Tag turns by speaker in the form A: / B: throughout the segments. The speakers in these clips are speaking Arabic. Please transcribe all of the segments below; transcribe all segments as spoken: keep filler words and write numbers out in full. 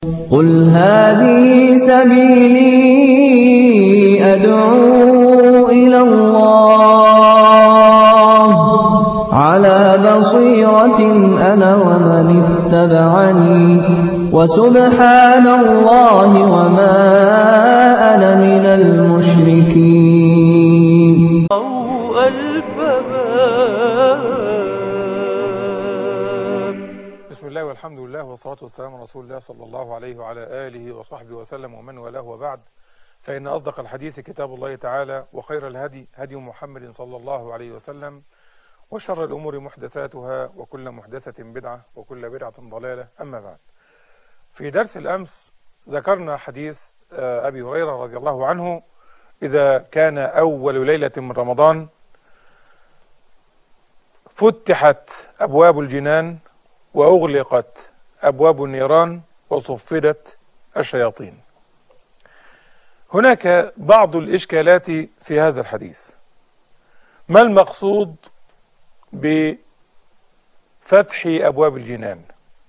A: قُلْ هَٰذِهِ سَبِيلِي أَدْعُو إِلَى اللَّهِ ۚ عَلَىٰ بَصِيرَةٍ أَنَا وَمَنِ اتَّبَعَنِي ۖ وَسُبْحَانَ اللَّهِ وَمَا أَنَا مِنَ الْمُشْرِكِينَ.
B: بسم الله والحمد لله والصلاة والسلام على رسول الله صلى الله عليه وعلى آله وصحبه وسلم ومن والاه، وبعد، فإن أصدق الحديث كتاب الله تعالى، وخير الهدي هدي محمد صلى الله عليه وسلم، وشر الأمور محدثاتها، وكل محدثة بدعة، وكل بدعة ضلالة. أما بعد، في درس الأمس ذكرنا حديث أبي هريرة رضي الله عنه: إذا كان أول ليلة من رمضان فتحت أبواب الجنان وأغلقت أبواب النيران وصفدت الشياطين. هناك بعض الإشكالات في هذا الحديث. ما المقصود بفتح أبواب الجنان؟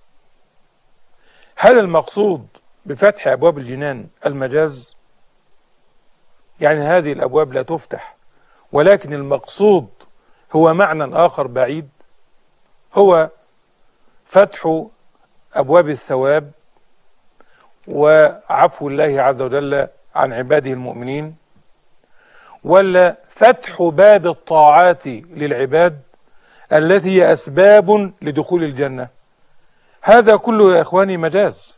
B: هل المقصود بفتح أبواب الجنان المجاز؟ يعني هذه الأبواب لا تفتح، ولكن المقصود هو معنى آخر بعيد، هو فتح أبواب الثواب وعفو الله عز وجل عن عباده المؤمنين، ولا فتح باب الطاعات للعباد التي هي أسباب لدخول الجنة؟ هذا كله يا إخواني مجاز.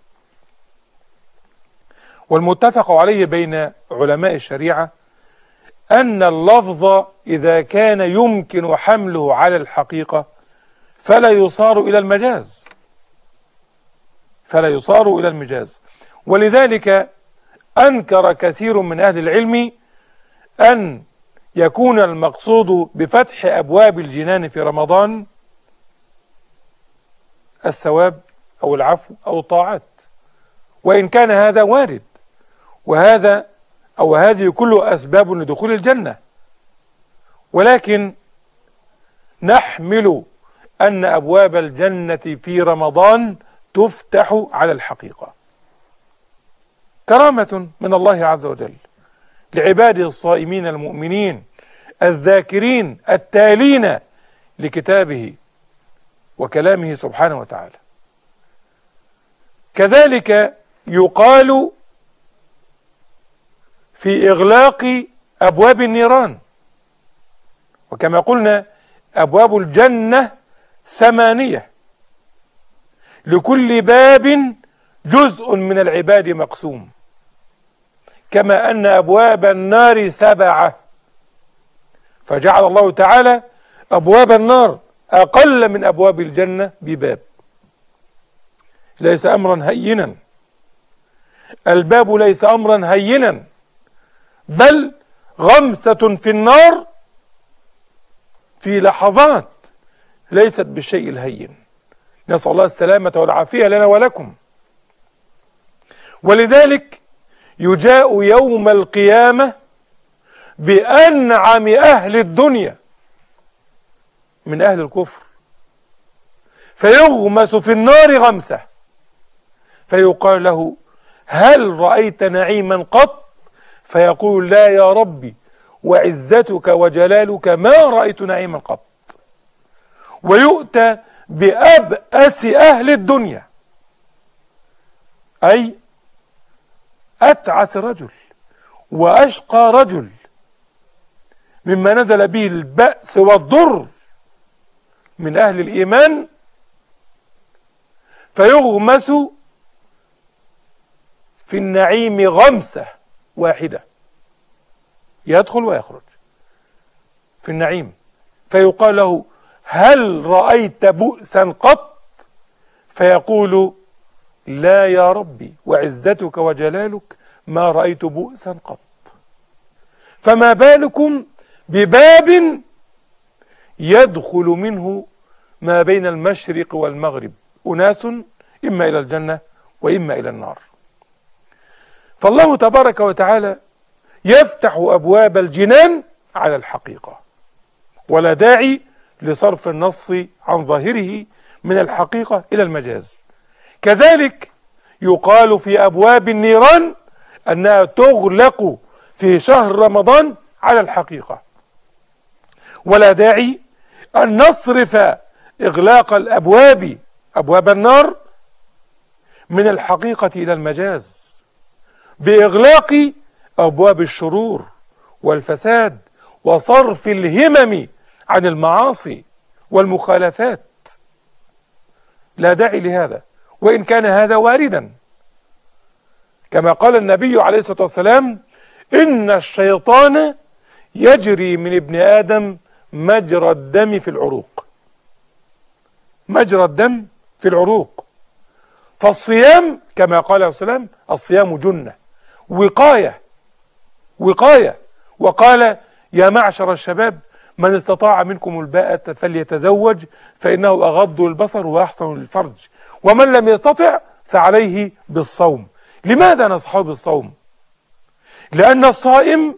B: والمتفق عليه بين علماء الشريعة أن اللفظ إذا كان يمكن حمله على الحقيقة فلا يصار إلى المجاز فلا يصار إلى المجاز ولذلك أنكر كثير من أهل العلم أن يكون المقصود بفتح أبواب الجنان في رمضان الثواب أو العفو أو الطاعات، وإن كان هذا وارد، وهذا أو هذه كله أسباب لدخول الجنة، ولكن نحمل أن أبواب الجنة في رمضان تفتح على الحقيقة كرامة من الله عز وجل لعباده الصائمين المؤمنين الذاكرين التالين لكتابه وكلامه سبحانه وتعالى. كذلك يقال في إغلاق أبواب النيران، وكما قلنا أبواب الجنة ثمانية، لكل باب جزء من العباد مقسوم، كما أن أبواب النار سبعة، فجعل الله تعالى أبواب النار أقل من أبواب الجنة بباب. ليس أمرا هينا، الباب ليس أمرا هينا، بل غمسة في النار في لحظات ليست بالشيء الهين. نسأل الله السلامة والعافية لنا ولكم. ولذلك يجاء يوم القيامة بأنعم أهل الدنيا من أهل الكفر، فيغمس في النار غمسة، فيقال له: هل رأيت نعيما قط؟ فيقول: لا يا ربي وعزتك وجلالك ما رأيت نعيما قط. ويؤتى بأبأس أهل الدنيا، أي أتعس رجل وأشقى رجل مما نزل به البأس والضر من أهل الإيمان، فيغمس في النعيم غمسة واحدة، يدخل ويخرج في النعيم، فيقال له: هل رأيت بؤسا قط؟ فيقول: لا يا ربي وعزتك وجلالك ما رأيت بؤسا قط. فما بالكم بباب يدخل منه ما بين المشرق والمغرب أناس إما إلى الجنة وإما إلى النار. فالله تبارك وتعالى يفتح أبواب الجنان على الحقيقة، ولا داعي لصرف النص عن ظاهره من الحقيقة إلى المجاز. كذلك يقال في أبواب النيران أنها تغلق في شهر رمضان على الحقيقة، ولا داعي أن نصرف إغلاق الأبواب أبواب النار من الحقيقة إلى المجاز بإغلاق أبواب الشرور والفساد وصرف الهمم عن المعاصي والمخالفات. لا داعي لهذا، وإن كان هذا واردا، كما قال النبي عليه الصلاة والسلام: إن الشيطان يجري من ابن آدم مجرى الدم في العروق. مجرى الدم في العروق. فالصيام كما قال عليه الصلاة والسلام: الصيام جنة، وقاية وقاية. وقال: يا معشر الشباب من استطاع منكم الباءة فليتزوج فإنه أغض البصر وأحسن للفرج، ومن لم يستطع فعليه بالصوم. لماذا نصحه بالصوم؟ لأن الصائم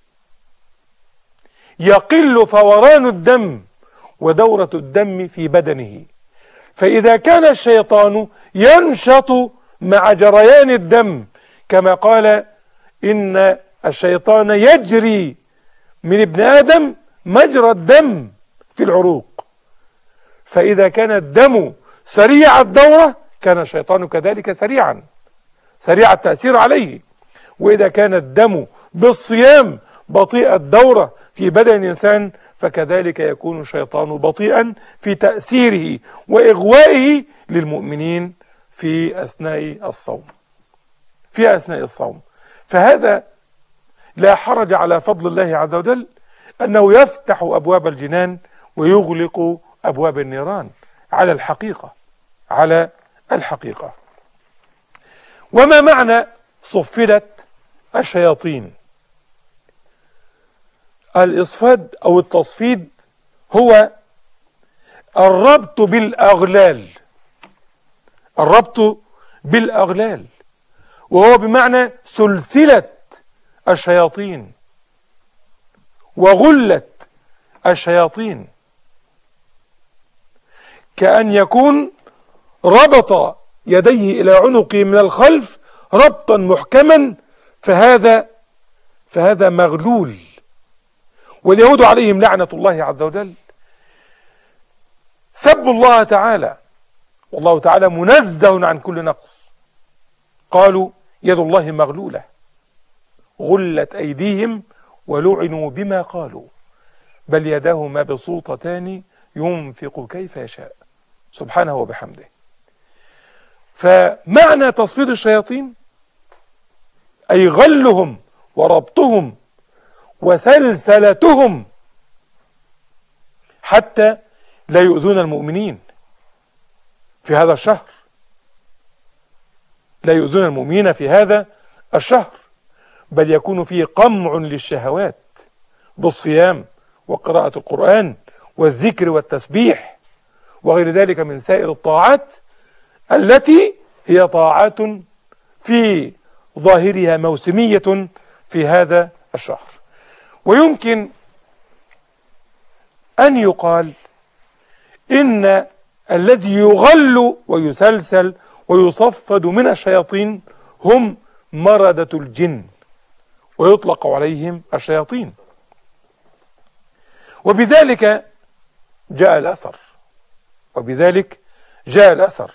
B: يقل فوران الدم ودورة الدم في بدنه، فإذا كان الشيطان ينشط مع جريان الدم، كما قال: إن الشيطان يجري من ابن آدم مجرى الدم في العروق، فإذا كان الدم سريع الدورة كان الشيطان كذلك سريعا سريع التأثير عليه. وإذا كان الدم بالصيام بطيء الدورة في بدن الإنسان فكذلك يكون الشيطان بطيئا في تأثيره وإغوائه للمؤمنين في أثناء الصوم في أثناء الصوم. فهذا لا حرج على فضل الله عز وجل أنه يفتح أبواب الجنان ويغلق أبواب النيران على الحقيقة على الحقيقة. وما معنى صفدت الشياطين؟ الإصفاد أو التصفيد هو الربط بالأغلال الربط بالأغلال وهو بمعنى سلسلة الشياطين وغلت الشياطين، كأن يكون ربط يديه إلى عنقه من الخلف ربطا محكما، فهذا فهذا مغلول. واليهود عليهم لعنة الله عز وجل سبوا الله تعالى، والله تعالى منزه عن كل نقص. قالوا: يد الله مغلولة غلت أيديهم ولعنوا بما قالوا بل يداه مبسوطتان ينفق كيف يشاء سبحانه وبحمده. فمعنى تصفيد الشياطين أي غلهم وربطهم وسلسلتهم حتى لا يؤذون المؤمنين في هذا الشهر لا يؤذون المؤمنين في هذا الشهر بل يكون فيه قمع للشهوات بالصيام وقراءة القرآن والذكر والتسبيح وغير ذلك من سائر الطاعات التي هي طاعات في ظاهرها موسمية في هذا الشهر. ويمكن أن يقال إن الذي يغل ويسلسل ويصفد من الشياطين هم مردة الجن ويطلق عليهم الشياطين، وبذلك جاء الأثر وبذلك جاء الأثر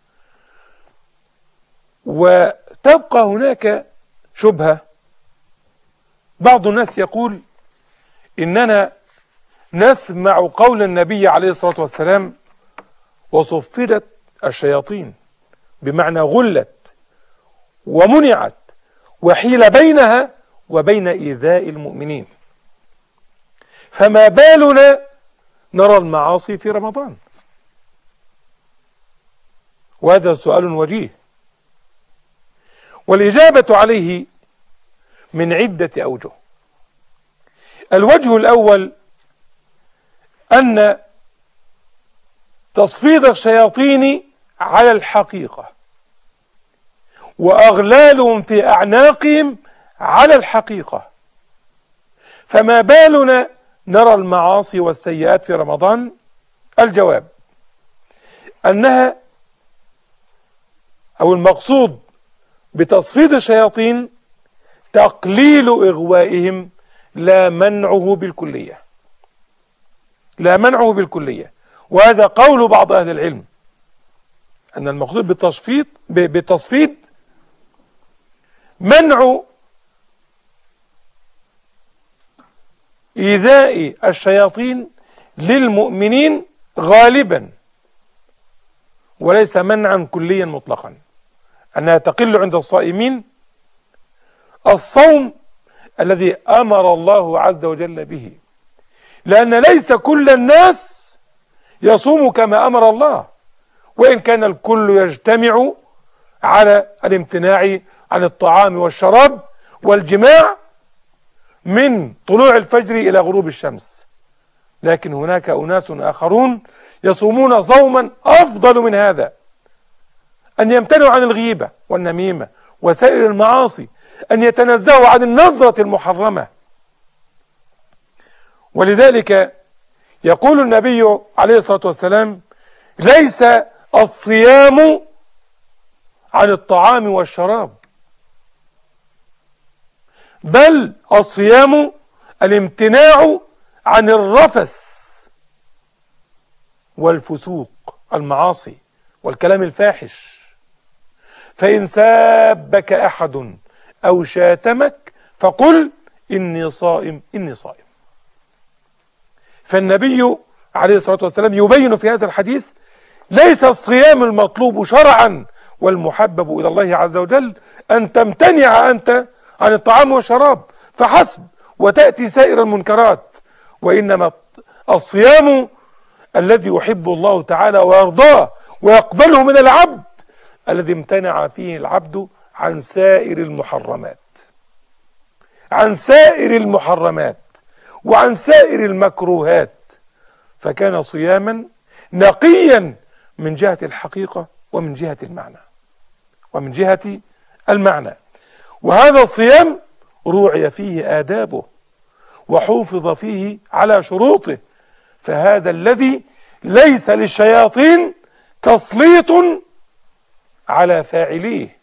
B: وتبقى هناك شبهة. بعض الناس يقول إننا نسمع قول النبي عليه الصلاة والسلام: وصفدت الشياطين، بمعنى غلت ومنعت وحيل بينها وبين إيذاء المؤمنين، فما بالنا نرى المعاصي في رمضان؟ وهذا سؤال وجيه، والإجابة عليه من عدة أوجه. الوجه الأول أن تصفيد الشياطين على الحقيقة وأغلالهم في أعناقهم على الحقيقة، فما بالنا نرى المعاصي والسيئات في رمضان؟ الجواب أنها أو المقصود بتصفيد الشياطين تقليل إغوائهم لا منعه بالكلية، لا منعه بالكلية. وهذا قول بعض أهل العلم أن المقصود بالتصفيد بالتصفيد منع إيذاء الشياطين للمؤمنين غالبا، وليس منعا كليا مطلقا، أنها تقل عند الصائمين الصوم الذي أمر الله عز وجل به، لأن ليس كل الناس يصوم كما أمر الله، وإن كان الكل يجتمع على الامتناع عن الطعام والشراب والجماع من طلوع الفجر إلى غروب الشمس، لكن هناك أناس آخرون يصومون صوما أفضل من هذا، أن يمتنعوا عن الغيبة والنميمة وسائر المعاصي، أن يتنزهوا عن النظرة المحرمة. ولذلك يقول النبي عليه الصلاة والسلام: ليس الصيام عن الطعام والشراب، بل الصيام الامتناع عن الرفث والفسوق، المعاصي والكلام الفاحش. فإن سابك أحد أو شاتمك فقل إني صائم إني صائم. فالنبي عليه الصلاة والسلام يبين في هذا الحديث ليس الصيام المطلوب شرعا والمحبب إلى الله عز وجل أن تمتنع أنت عن الطعام والشراب فحسب وتأتي سائر المنكرات، وإنما الصيام الذي يحب الله تعالى ويرضاه ويقبله من العبد الذي امتنع فيه العبد عن سائر المحرمات، عن سائر المحرمات وعن سائر المكروهات، فكان صياما نقيا من جهة الحقيقة ومن جهة المعنى ومن جهة المعنى. وهذا الصيام روعي فيه آدابه وحوفظ فيه على شروطه، فهذا الذي ليس للشياطين تسليط على فاعليه.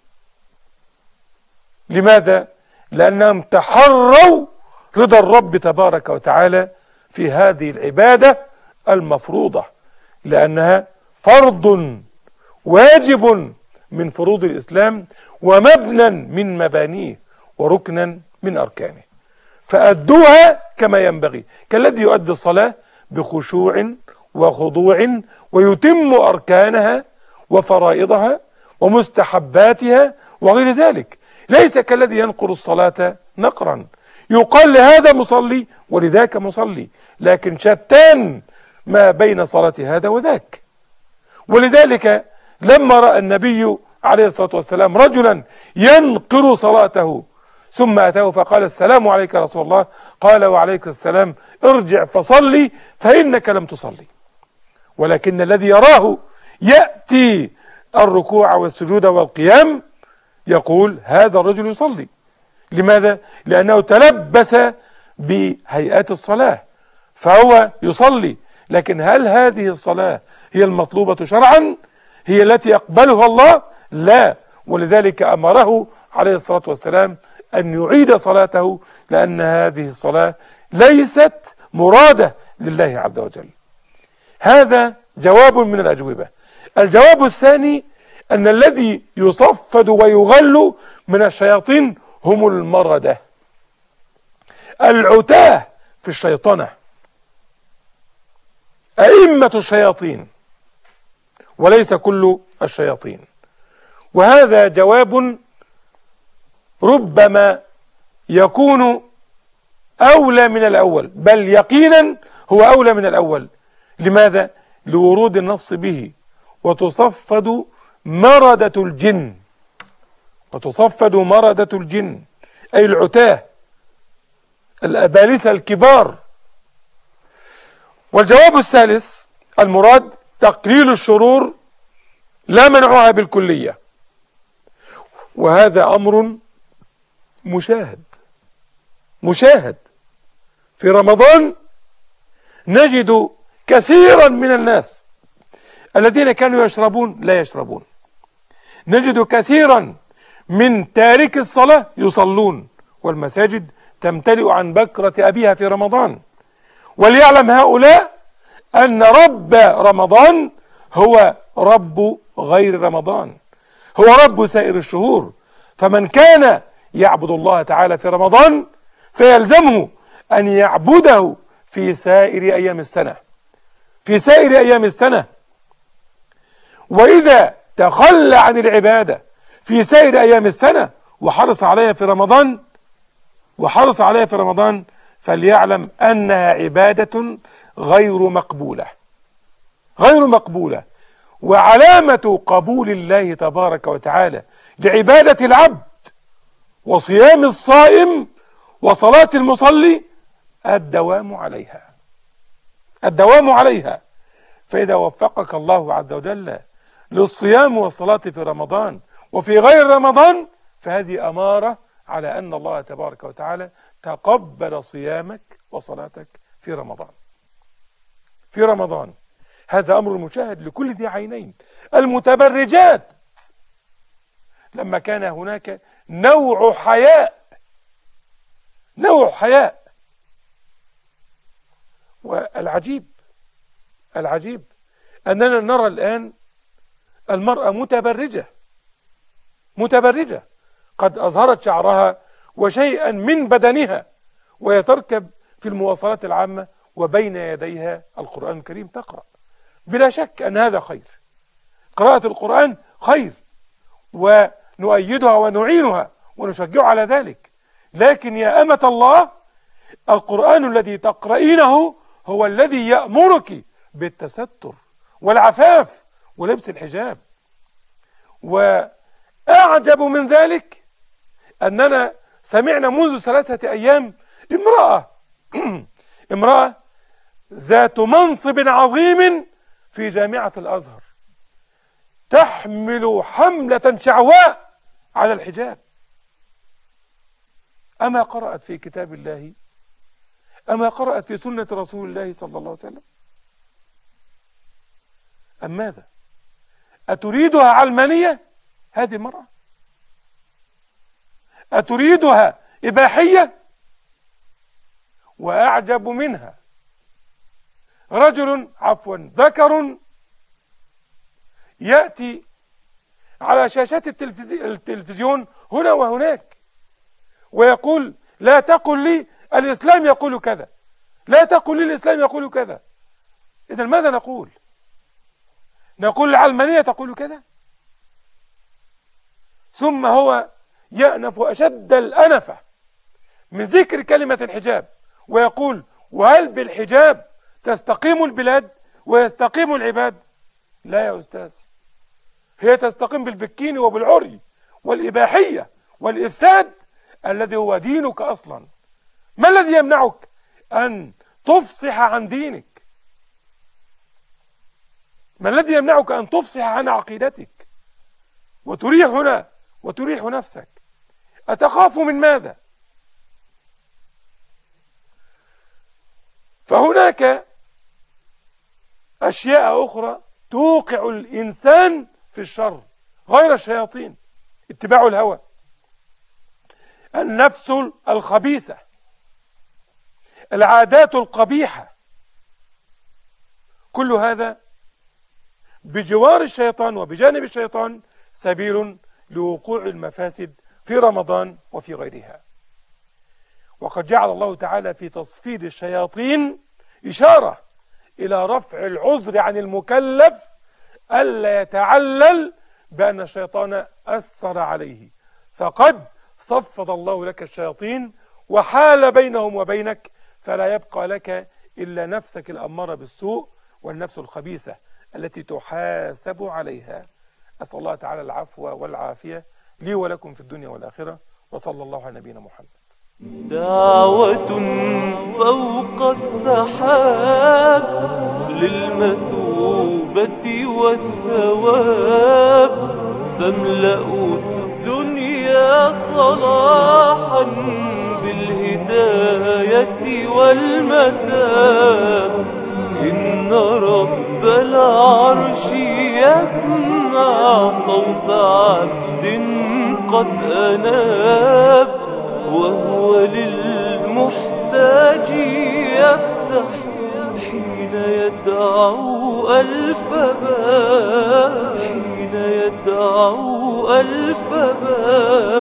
B: لماذا؟ لأنهم تحروا رضا الرب تبارك وتعالى في هذه العبادة المفروضة، لأنها فرض واجب من فروض الإسلام ومبنى من مبانيه وركنا من أركانه، فأدوها كما ينبغي، كالذي يؤدي الصلاة بخشوع وخضوع ويتم أركانها وفرائضها ومستحباتها وغير ذلك، ليس كالذي ينقر الصلاة نقرا يقال لهذا مصلي ولذاك مصلي، لكن شتان ما بين صلاة هذا وذاك. ولذلك لما رأى النبي عليه الصلاة والسلام رجلا ينقر صلاته ثم أتاه فقال: السلام عليك يا رسول الله، قال: وعليك السلام، ارجع فصلي فإنك لم تصلي. ولكن الذي يراه يأتي الركوع والسجود والقيام يقول: هذا الرجل يصلي. لماذا؟ لأنه تلبس بهيئات الصلاة فهو يصلي، لكن هل هذه الصلاة هي المطلوبة شرعا؟ هي التي يقبلها الله؟ لا. ولذلك أمره عليه الصلاة والسلام أن يعيد صلاته، لأن هذه الصلاة ليست مرادة لله عز وجل. هذا جواب من الأجوبة. الجواب الثاني أن الذي يصفد ويغل من الشياطين هم المردة العتاه في الشيطنة، أئمة الشياطين وليس كل الشياطين. وهذا جواب ربما يكون أولى من الأول، بل يقينا هو أولى من الأول. لماذا؟ لورود النص به: وتصفد مردة الجن، وتصفد مردة الجن أي العتاه الأبالسة الكبار. والجواب الثالث المراد تقليل الشرور لا منعها بالكلية، وهذا أمر مشاهد مشاهد في رمضان. نجد كثيرا من الناس الذين كانوا يشربون لا يشربون، نجد كثيرا من تارك الصلاة يصلون، والمساجد تمتلئ عن بكرة أبيها في رمضان. وليعلم هؤلاء أن رب رمضان هو رب غير رمضان، هو رب سائر الشهور. فمن كان يعبد الله تعالى في رمضان فيلزمه أن يعبده في سائر أيام السنة، في سائر أيام السنة. وإذا تخلى عن العبادة في سائر أيام السنة وحرص عليها في رمضان وحرص عليها في رمضان فليعلم أنها عبادة غير مقبولة، غير مقبولة. وعلامة قبول الله تبارك وتعالى لعبادة العبد وصيام الصائم وصلاة المصلي الدوام عليها، الدوام عليها. فإذا وفقك الله عز وجل للصيام والصلاة في رمضان وفي غير رمضان فهذه أمارة على أن الله تبارك وتعالى تقبل صيامك وصلاتك في رمضان، في رمضان. هذا أمر مشاهد لكل ذي عينين. المتبرجات لما كان هناك نوع حياء، نوع حياء. والعجيب العجيب أننا نرى الآن المرأة متبرجة، متبرجة قد أظهرت شعرها وشيئا من بدنها وهي تركب في المواصلات العامة وبين يديها القرآن الكريم تقرأ. بلا شك أن هذا خير، قراءة القرآن خير ونؤيدها ونعينها ونشجع على ذلك. لكن يا أمة الله، القرآن الذي تقرأينه هو الذي يأمرك بالتستر والعفاف ولبس الحجاب. وأعجب من ذلك أننا سمعنا منذ ثلاثة أيام امرأة امرأة ذات منصب عظيم في جامعة الأزهر تحمل حملة شعواء على الحجاب. أما قرأت في كتاب الله؟ أما قرأت في سنة رسول الله صلى الله عليه وسلم؟ أم ماذا؟ أتريدها علمانية هذه المرأة؟ أتريدها إباحية؟ وأعجب منها رجل عفوا ذكر يأتي على شاشات التلفزيون هنا وهناك ويقول: لا تقل لي الإسلام يقول كذا، لا تقل لي الإسلام يقول كذا. إذن ماذا نقول؟ نقول العلمانية تقول كذا؟ ثم هو يأنف أشد الأنفة من ذكر كلمة الحجاب ويقول: وهل بالحجاب تستقيم البلاد ويستقيم العباد؟ لا يا أستاذ، هي تستقيم بالبكين وبالعري والإباحية والإفساد الذي هو دينك أصلا. ما الذي يمنعك أن تفصح عن دينك؟ ما الذي يمنعك أن تفصح عن عقيدتك وتريح هنا وتريح نفسك؟ أتخاف من ماذا؟ فهناك أشياء أخرى توقع الإنسان في الشر غير الشياطين: اتباع الهوى، النفس الخبيثة، العادات القبيحة، كل هذا بجوار الشيطان وبجانب الشيطان سبيل لوقوع المفاسد في رمضان وفي غيرها. وقد جعل الله تعالى في تصفيد الشياطين إشارة إلى رفع العذر عن المكلف ألا يتعلل بأن الشيطان أثر عليه، فقد صفد الله لك الشياطين وحال بينهم وبينك، فلا يبقى لك إلا نفسك الأمارة بالسوء والنفس الخبيثة التي تحاسب عليها. أسأل الله تعالى العفو والعافية لي ولكم في الدنيا والآخرة، وصلى الله على نبينا محمد.
C: دعوة فوق السحاب للمثوبة والثواب، فاملأوا الدنيا صلاحا بالهداية والمتاب. إن رب العرش يسمع صوت عبد قد أناب، وهو للمحتاج يفتح حين يدعو ألف باب، حين يدعو ألف باب.